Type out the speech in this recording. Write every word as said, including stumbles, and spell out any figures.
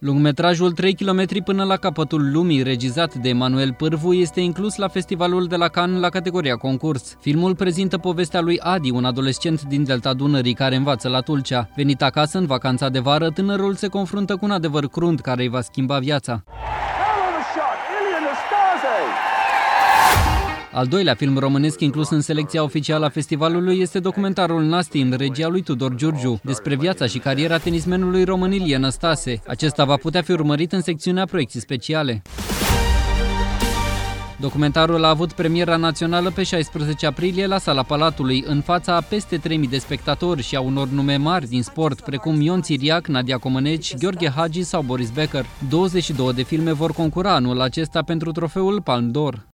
Lungmetrajul trei kilometri până la capătul lumii, regizat de Emanuel Pârvu, este inclus la festivalul de la Cannes la categoria concurs. Filmul prezintă povestea lui Adi, un adolescent din Delta Dunării care învață la Tulcea. Venit acasă în vacanța de vară, tânărul se confruntă cu un adevăr crunt care îi va schimba viața. Al doilea film românesc inclus în selecția oficială a festivalului este documentarul Nasti, în regia lui Tudor Giurgiu, despre viața și cariera tenismenului român Ilie Năstase. Acesta va putea fi urmărit în secțiunea proiecții speciale. Documentarul a avut premiera națională pe șaisprezece aprilie la Sala Palatului, în fața a peste trei mii de spectatori și a unor nume mari din sport, precum Ion Țiriac, Nadia Comăneci, Gheorghe Hagi sau Boris Becker. douăzeci și două de filme vor concura anul acesta pentru trofeul Palme d'Or.